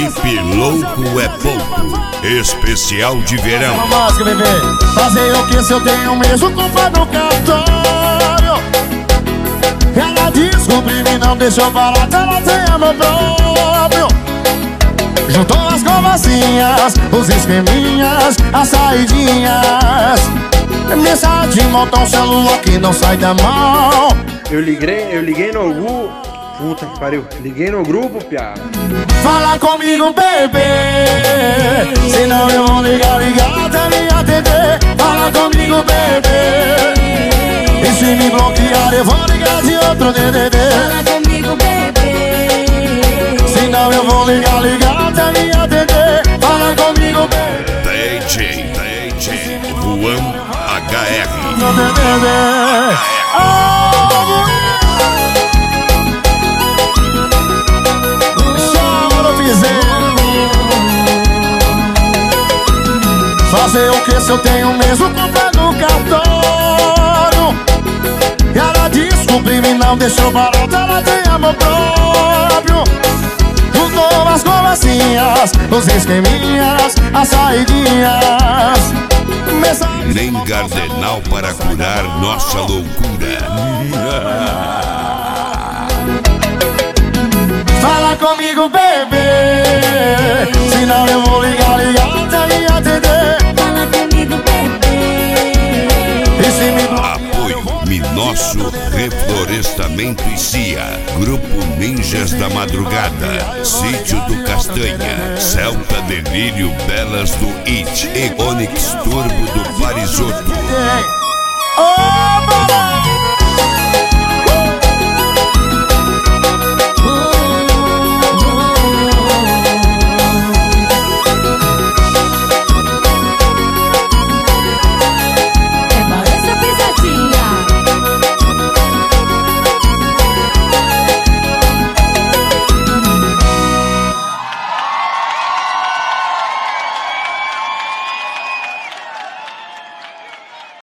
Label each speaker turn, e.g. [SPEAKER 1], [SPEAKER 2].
[SPEAKER 1] Sempre louco é pouco. Especial de verão.
[SPEAKER 2] Música, bebê. Fazer o que se eu tenho mesmo culpa no cartório? Ela descobriu e não deixou barato, ela tem amor próprio. Juntou as conversinhas, os esqueminhas, as saidinhas. Mensagem de montão, celular que não sai da mão.
[SPEAKER 3] Eu liguei no grupo. Puta que pariu. Liguei no grupo, piada.
[SPEAKER 2] Fala comigo, bebê. Senão eu vou ligar até me atender. Fala comigo, bebê. E se me bloquear eu vou ligar de outro DDD.
[SPEAKER 4] Fala comigo, bebê.
[SPEAKER 2] Senão eu vou ligar até me atender. Fala comigo, bebê.
[SPEAKER 1] DJ Juan HR.
[SPEAKER 2] No DDD. Fazer o que se eu tenho mesmo conta no cartório? Ela descobriu e não deixou barato, ela tem amor próprio. Juntou as conversinhas, os esqueminhas, as saidinhas.
[SPEAKER 1] Nem cardenal para curar nossa loucura.
[SPEAKER 2] Fala comigo, bebê. Senão eu vou ligar até me atender.
[SPEAKER 4] Fala comigo, bebê.
[SPEAKER 2] E se me
[SPEAKER 1] Apoio Minosso Reflorestamento e CIA. Grupo Ninjas da Madrugada. Sítio do Castanha. Celta Delírio Belas do It. E Onix Turbo do Parisoto.
[SPEAKER 2] oh,